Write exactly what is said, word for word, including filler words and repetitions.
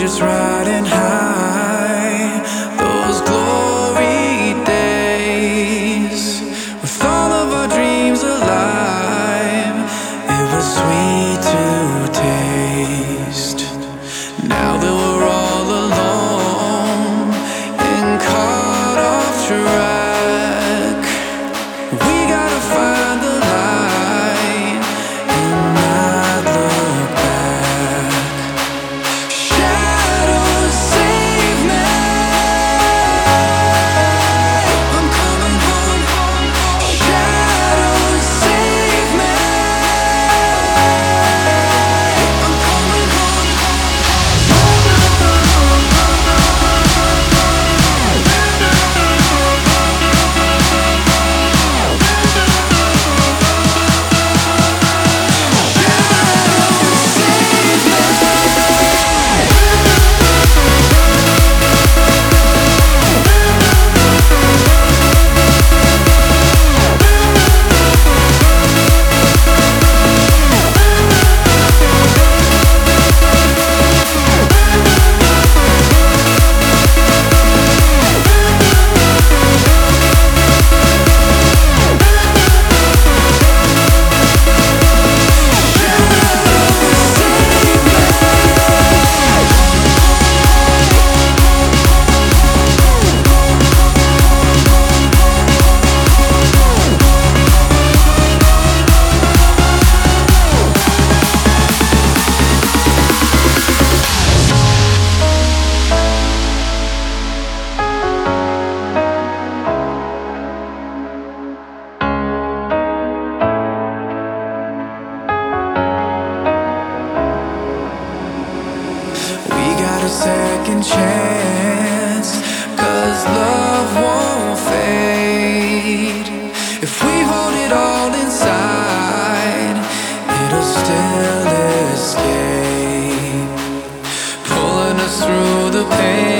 just riding high. Those glory days, with all of our dreams alive, it was sweet to taste. Now that we're all alone and caught off track, we gotta find the light and not look back. Shadows save me, I'm coming home. Shadows save me, I'm coming home. We got a second chance, 'cause love won't fade. If we hold it all inside, it'll still escape, pulling us through the pain.